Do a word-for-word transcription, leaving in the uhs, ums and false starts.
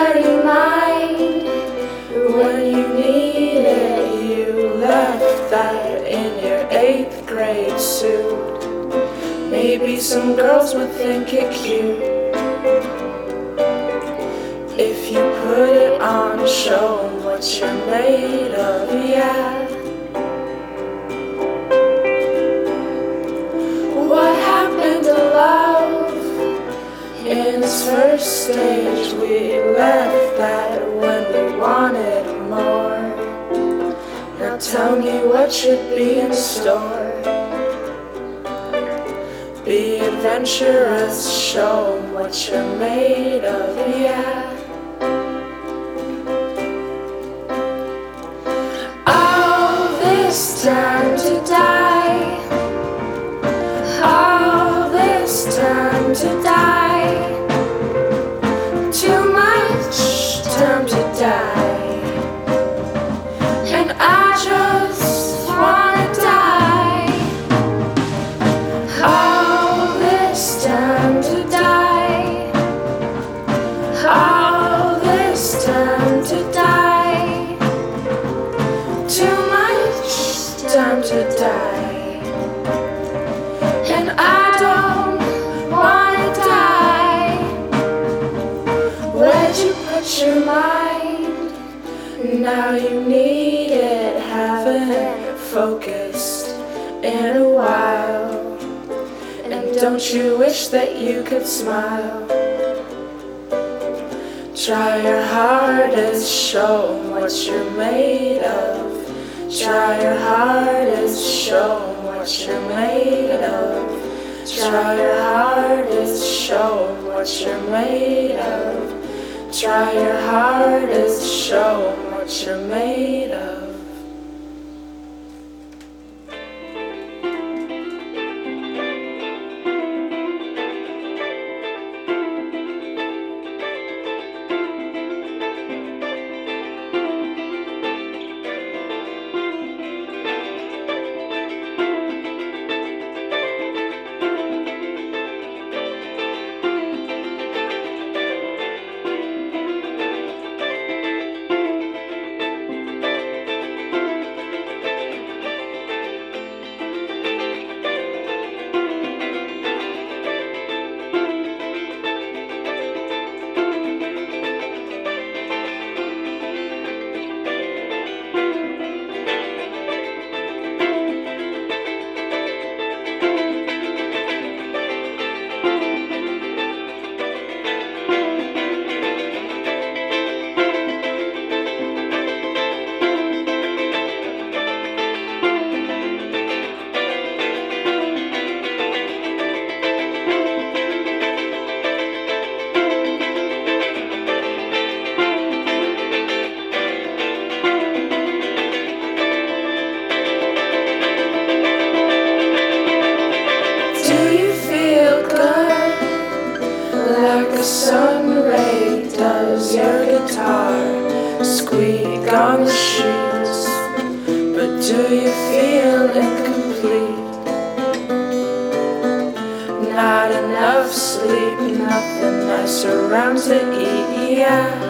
dirty mind. When you need it, you left that in your eighth grade suit. Maybe some girls would think it cute if you put it on, show 'em what you're made of, yeah. What happened to love in its first stage? We left that when we wanted more. Now tell me what should be in store. Be adventurous, show 'em what you're made of, yeah. All this time to die, all this time to die, too much time to die, and I just wanna die. All this time to die, all this time to die, too much time to die, and I don't wanna die. Where'd you put your mind? Now you need it, haven't focused in a while. And don't you wish that you could smile? Try your hardest, show 'em what you're made of. Try your hardest, show 'em what you're made of. Try your hardest, show 'em what you're made of. Try your hardest, show 'em what you're made of. The sun ray, does your guitar squeak on the sheets? But do you feel incomplete? Not enough sleep, nothing nice around to eat, yeah.